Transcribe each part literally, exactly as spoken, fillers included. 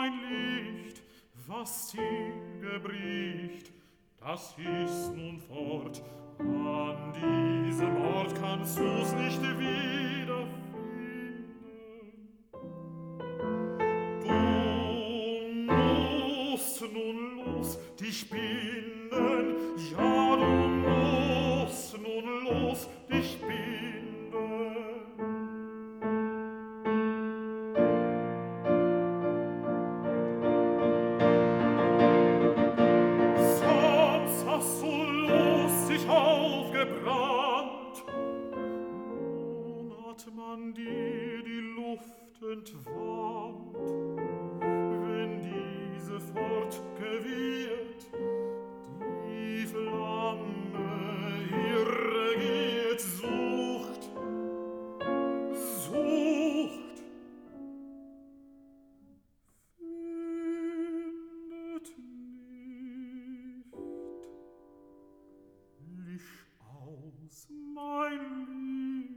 mein Licht, was dir bricht, das ist nun fort. An diesem Ort kannst du's nicht wiederfinden. Du musst nun los, dich binden, ja, du musst nun los, dich binden. Sonst hast du Lust dich aufgebrannt, nun hat man dir die Luft entwandt. Wenn diese fortgewirrt, die Flamme irregiert, sucht, sucht, findet nicht. Licht aus, mein Licht.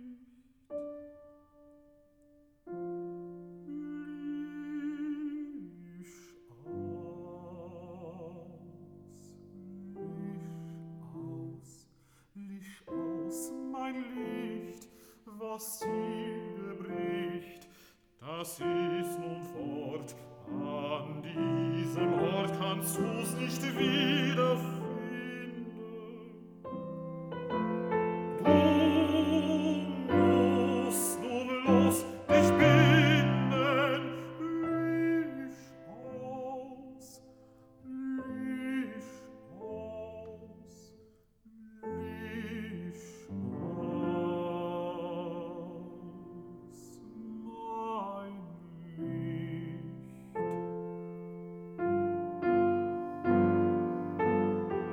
Was dir bricht, das ist nun fort. An diesem Ort kannst du's nicht wiederfinden. Du musst nun los, dich binden. Licht aus, Licht aus, Licht aus, mein Licht.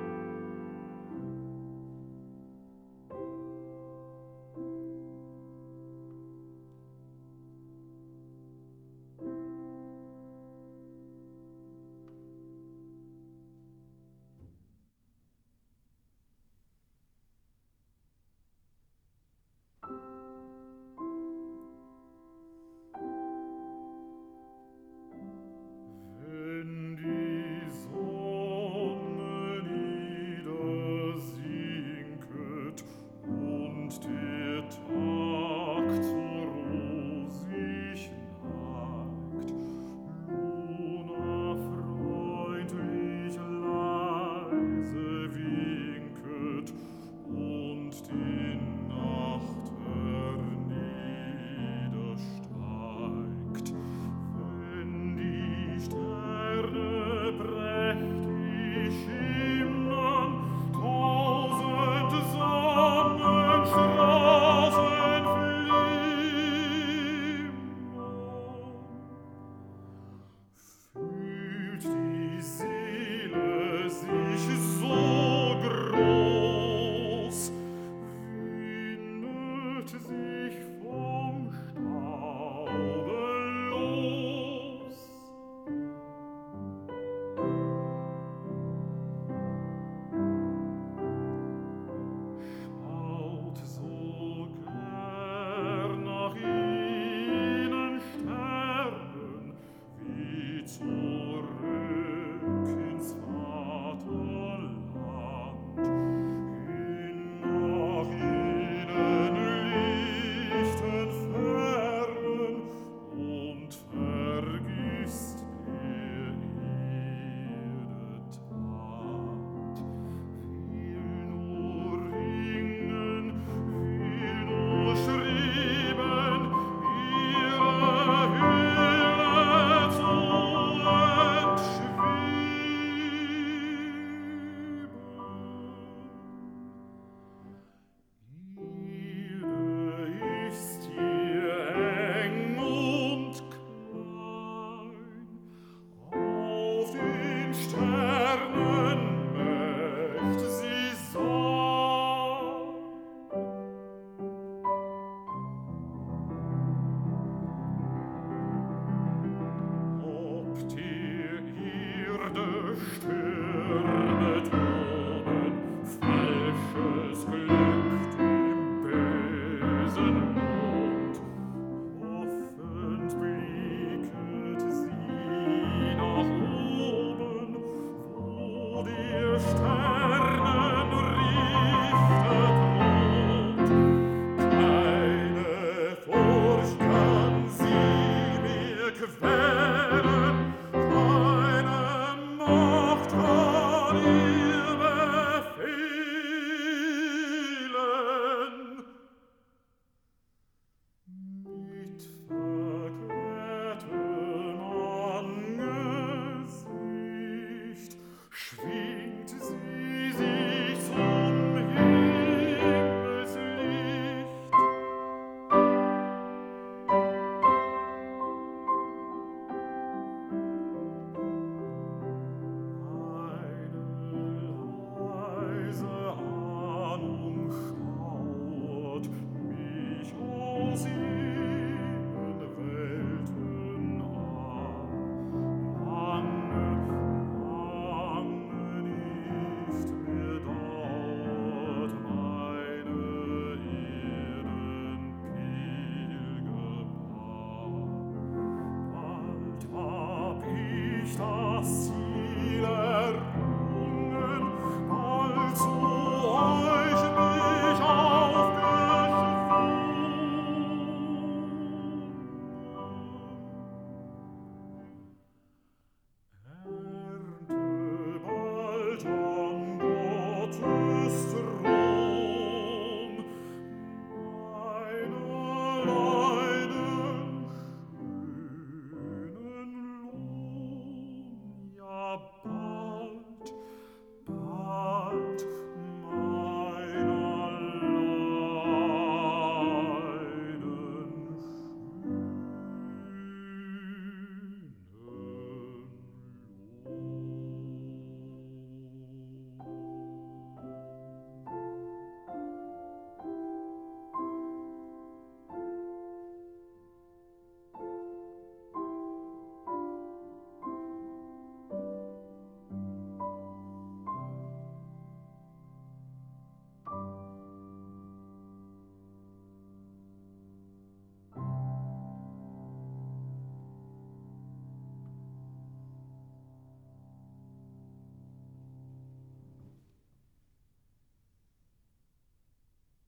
nicht das Ziel erreicht.